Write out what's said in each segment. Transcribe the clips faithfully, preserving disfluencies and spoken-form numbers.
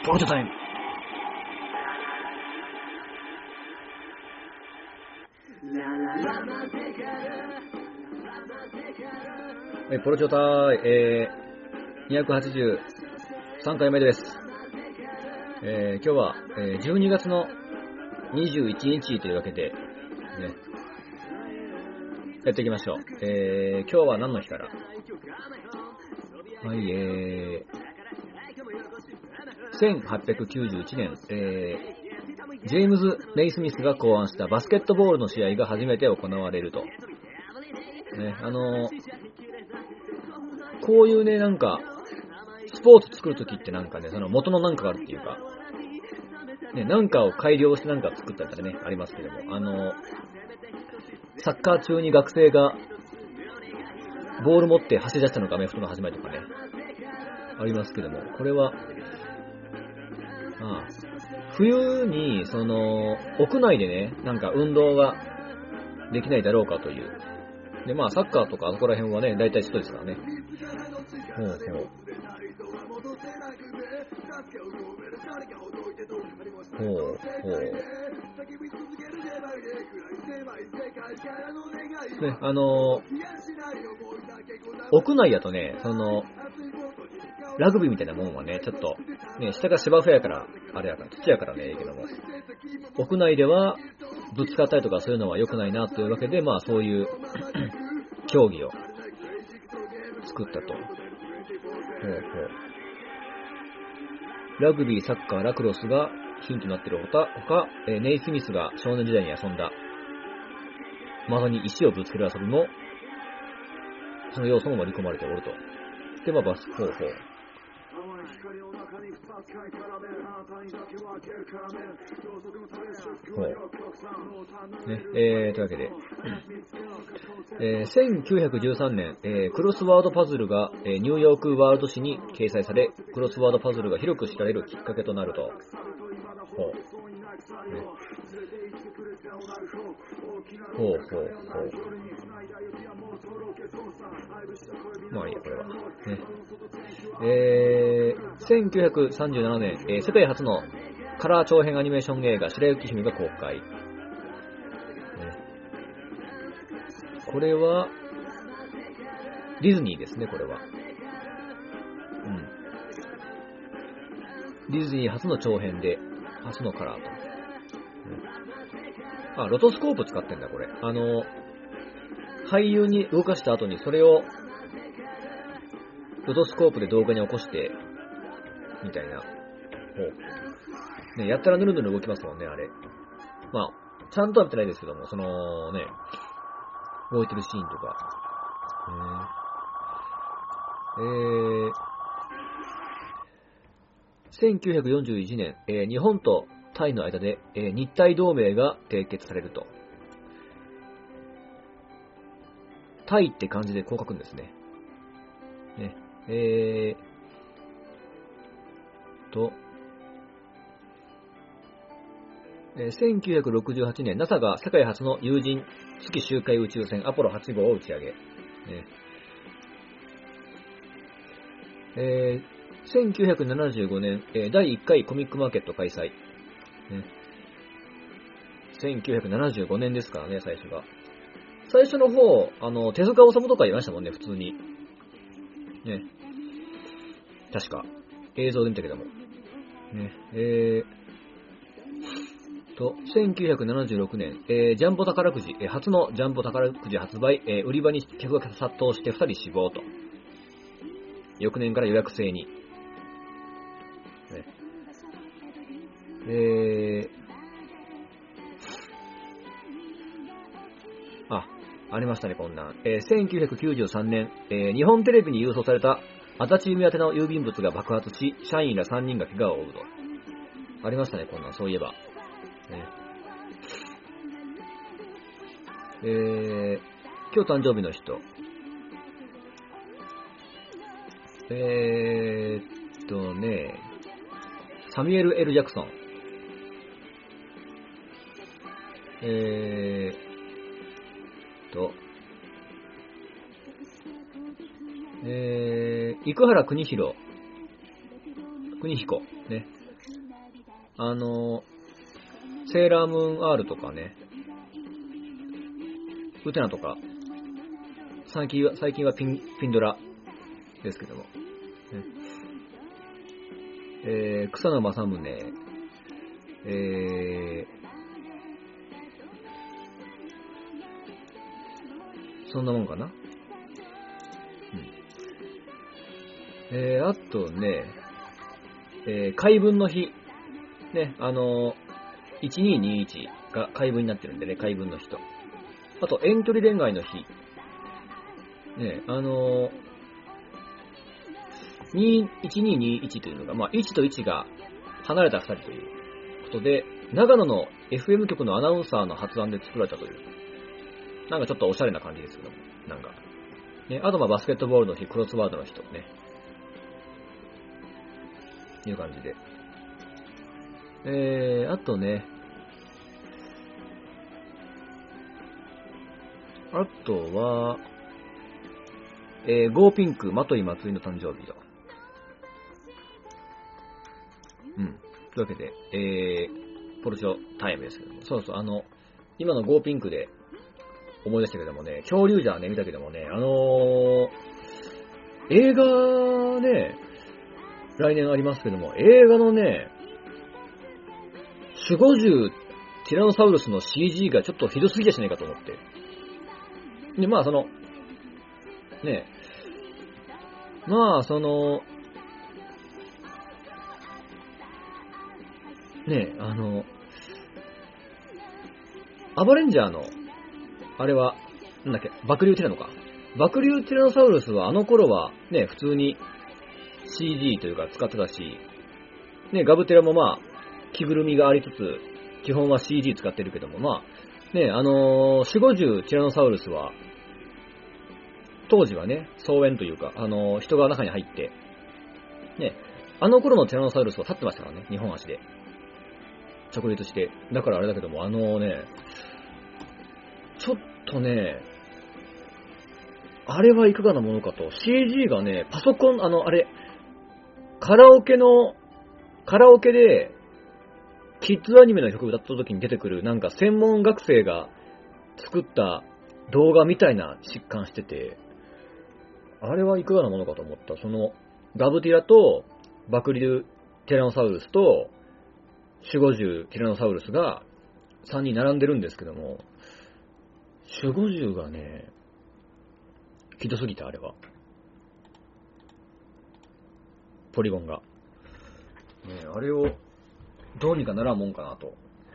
ポロチョタイム。えポロチョタイ、えー、にひゃくはちじゅうさんかいめです。えー、今日は、えー、じゅうにがつのにじゅういちにちというわけで、ね、やっていきましょう。えー、今日は何の日から？はい、えー、せんはっぴゃくきゅうじゅういちねん、えー、ジェームズ・ネイスミスが考案したバスケットボールの試合が初めて行われると。ね、あのー、こういうね、なんか、スポーツ作るときってなんかね、その元のなんかがあるっていうか、ね、なんかを改良してなんか作ったりとかね、ありますけども、あのー、サッカー中に学生がボール持って走り出したのがアメフトの始まりとかね、ありますけども、これは、ああ冬に、その、屋内でね、なんか運動ができないだろうかという。で、まあ、サッカーとかあそこら辺はね、大体外ですからね。ほうほう。ほうほう。ね、あのー、屋内だとね、その、ラグビーみたいなもんはね、ちょっと、ね、下が芝生やから、あれやから、土やからね、いいけども、屋内では、ぶつかったりとかそういうのは良くないなというわけで、まあそういう競技を作ったと。ほうほう。ラグビー、サッカー、ラクロスがヒントになっているほか、他、ネイスミスが少年時代に遊んだ、まさに石をぶつける遊びも、その要素も盛り込まれておると。で、まあバス、ほうほう。ほう。ね、えー、というわけで、えー、せんきゅうひゃくじゅうさんねん、えー、クロスワードパズルが、えー、ニューヨークワールド紙に掲載され、クロスワードパズルが広く知られるきっかけとなると。ほう。ね、ほうほうほう。まあいいや、これは。ね、えー、せんきゅうひゃくさんじゅうななねん、えー、世界初のカラー長編アニメーション映画、白雪姫が公開。ね、これは、ディズニーですね、これは。うん。ディズニー初の長編で、初のカラーと。うん、あ、ロトスコープ使ってんだ、これ。あの、俳優に動かした後にそれを、ロトスコープで動画に起こして、みたいな。ほう。ね、やったらぬるぬる動きますもんね、あれ。まあ、ちゃんとは見てないですけども、そのね、動いてるシーンとか。えー、せんきゅうひゃくよんじゅういちねん、えー、日本とタイの間で、えー、日タイ同盟が締結されると。タイって漢字でこう書くんですね。ね、えーと、えー、せんきゅうひゃくろくじゅうはちねん、ナサ が世界初の有人月周回宇宙船アポロはち号を打ち上げ。ね、えー、せんきゅうひゃくななじゅうごねん、えー、だいいっかいコミックマーケット開催。ね、せんきゅうひゃくななじゅうごねんですからね、最初が。最初の方、あの、手塚治虫とかいましたもんね、普通に。ね。確か。映像で見たけども。ね。えーと、せんきゅうひゃくななじゅうろくねん、えー、ジャンボ宝くじ、えー、初のジャンボ宝くじ発売、えー、売り場に客が殺到してふたり死亡と。翌年から予約制に。ね、えー、あ、ありましたね、こんなん。えー、せんきゅうひゃくきゅうじゅうさんねん、えー、日本テレビに郵送された足立由美宛ての郵便物が爆発し、社員らさんにんが怪我を負うと。ありましたね、こんなん、そういえば。ね、えー、今日誕生日の人。えーっとね、サミュエル・エル・ジャクソン。えーっと、えー、生原邦弘。邦彦。ね。 あの、セーラームーン R とかね、ウテナとか、最近は、最近はピン、ピンドラですけども。ね、えー、草野正宗、えー、そんなもんかな。うん。えー、あとね、えー、海分の日。ね、あのー、いちにーにーいちが海分になってるんでね、海分の日と。あと、遠距離恋愛の日。ね、あのー、いちにーにーいちというのが、まあ、いちといちが離れたふたりということで、長野の エフエム 局のアナウンサーの発案で作られたという、なんかちょっとおしゃれな感じですけども、なんか。ね、あとまあバスケットボールの日、クロスワードの日とね、いう感じで。えー、あとね、あとは、えー、ゴーピンク、マトイ松井の誕生日と。うん。というわけで、えー、ポルショタイムですけども。そうそう、あの、今のゴーピンクで思い出したけどもね、恐竜じゃね、見たけどもね、あのー、映画ね、来年ありますけども、映画のね、よん、ごじゅうティラノサウルスの シージー がちょっとひどすぎやしないかと思って。で、まあその、ね、まあその、ね、あの、アバレンジャーの、あれは、なんだっけ、爆竜ティラノか。爆竜ティラノサウルスはあの頃はね、普通に シージー というか使ってたし、ね、ガブテラもまあ、着ぐるみがありつつ、基本は シージー 使ってるけども、まあ、ね、あのー、よん、ごじゅうティラノサウルスは、当時はね、草原というか、あのー、人が中に入って、ね、あの頃のティラノサウルスは立ってましたからね、日本足で。直立して。だからあれだけども、あのね、ちょっとね、あれはいかがなものかと、シージー がね、パソコン、あの、あれ、カラオケの、カラオケで、キッズアニメの曲歌った時に出てくる、なんか専門学生が作った動画みたいな疾患してて、あれはいかがなものかと思った。その、ガブティラと、バクリルティラノサウルスと、よん、ごじゅうティラノサウルスがさんにん並んでるんですけども、よん、ごじゅうがね、ひどすぎた、あれは。ポリゴンが。ねえ、あれを、どうにかならんもんかなと。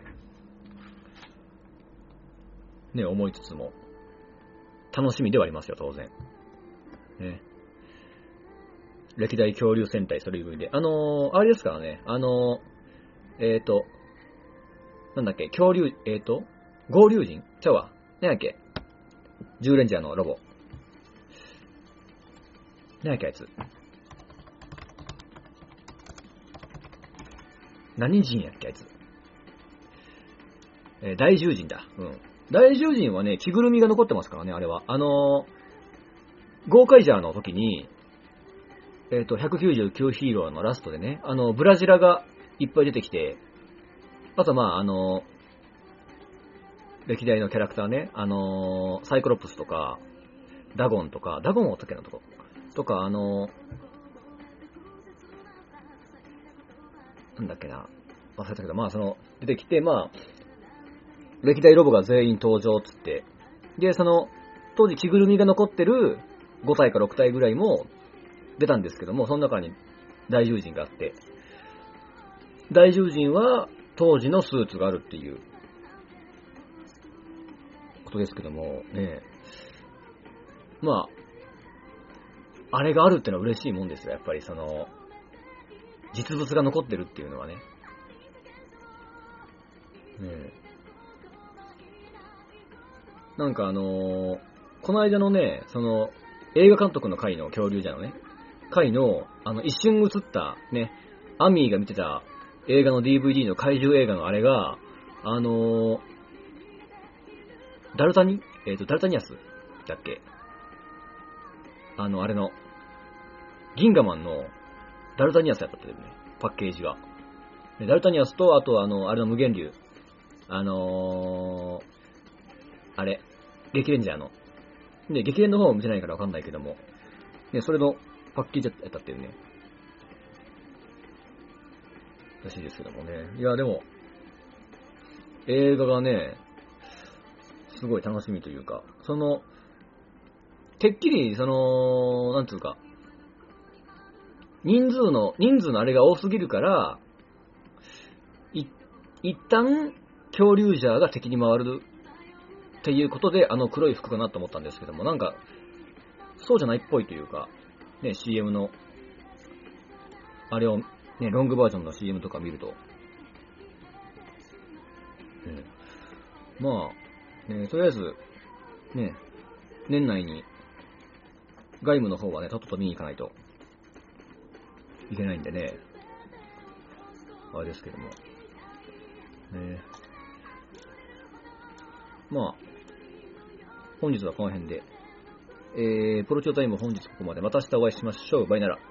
ね、思いつつも、楽しみではありますよ、当然。ね。歴代恐竜戦隊それ以外で。あのー、あれですからね、あのー、えーと、なんだっけ、恐竜、えーと、合竜人ちゃうわ。なんやっけ、ジューレンジャーのロボ。なんやっけ、あいつ。何人やっけ、あいつ。えー、大獣人だ。うん。大獣人はね、着ぐるみが残ってますからね、あれは。あのー、ゴーカイジャーの時に、えっと、ひゃくきゅうじゅうきゅうヒーローのラストでね、あの、ブラジラがいっぱい出てきて、あとまあ、あの、歴代のキャラクターね、あの、サイクロプスとか、ダゴンとか、ダゴンはおったっけなとこ、とか、あの、なんだっけな、忘れたけど、まあ、その、出てきて、まあ、歴代ロボが全員登場っつって、で、その、当時着ぐるみが残ってるごたいかろくたいぐらいも出たんですけども、その中に大獣人があって、大獣人は当時のスーツがあるっていうことですけども、ね、まあ、あれがあるってのは嬉しいもんですよ、やっぱりその、実物が残ってるっていうのはね。ね、なんかあのー、この間のね、その、映画監督の回の恐竜じゃのね、回の、あの、一瞬映ったね、アミーが見てた映画の ディーブイディー の怪獣映画のあれが、あのー、ダルタニえっ、ー、と、ダルタニアスだっけ、あの、あれの、銀河マンのダルタニアスやったってね、パッケージが。 ダルタニアスと、あと、あの、あれの無限流。あのー、あれ、激レンジャーの。で、激レンの方を見てないからわかんないけども。ね、それのパッケージやったっていうね。らしいですけどもね。いや、でも、映画がね、すごい楽しみというか、その、てっきり、その、なんつうか、人数の、人数のあれが多すぎるから、い、一旦、恐竜ジャーが敵に回るっていうことで、あの黒い服かなと思ったんですけども、なんか、そうじゃないっぽいというか、ね、シーエム の、あれを、ね、ロングバージョンの シーエム とか見ると、ね、まあ、ね、とりあえず、ね、年内に、外務の方はね、とっとと見に行かないといけないんでね、あれですけども。ね、まあ、本日はこの辺で、えー、プロチョタイム本日ここまで。また明日お会いしましょう。バイなら。